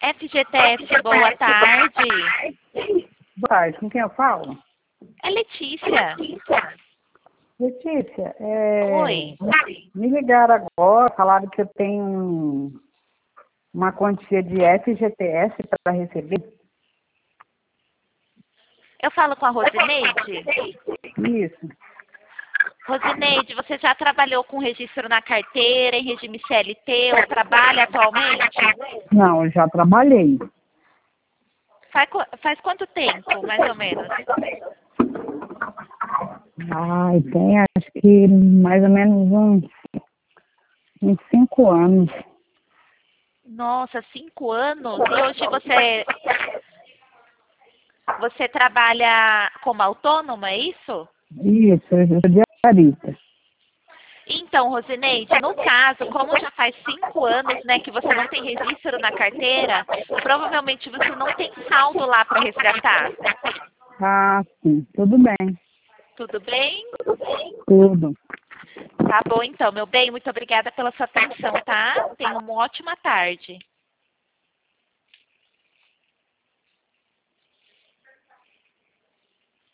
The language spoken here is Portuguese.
FGTS, boa tarde. Boa tarde, com quem eu falo? É Letícia. Letícia, Oi. me ligaram agora, falaram que eu tenho uma quantia de FGTS para receber. Eu falo com a Rosineide. Isso. Rosineide, você já trabalhou com registro na carteira, em regime CLT, ou trabalha atualmente? Não, eu já trabalhei. Faz quanto tempo, mais ou menos? Ai, tem acho que mais ou menos uns 5 anos. Nossa, 5 anos? E hoje você trabalha como autônoma, é isso? Isso, eu sou diarista. Então, Rosineide, no caso, como já faz 5 anos, né, que você não tem registro na carteira, provavelmente você não tem saldo lá para resgatar. Ah, sim, tudo bem. Tudo bem? Tudo. Tá bom, então, meu bem, muito obrigada pela sua atenção, tá? Tenha uma ótima tarde.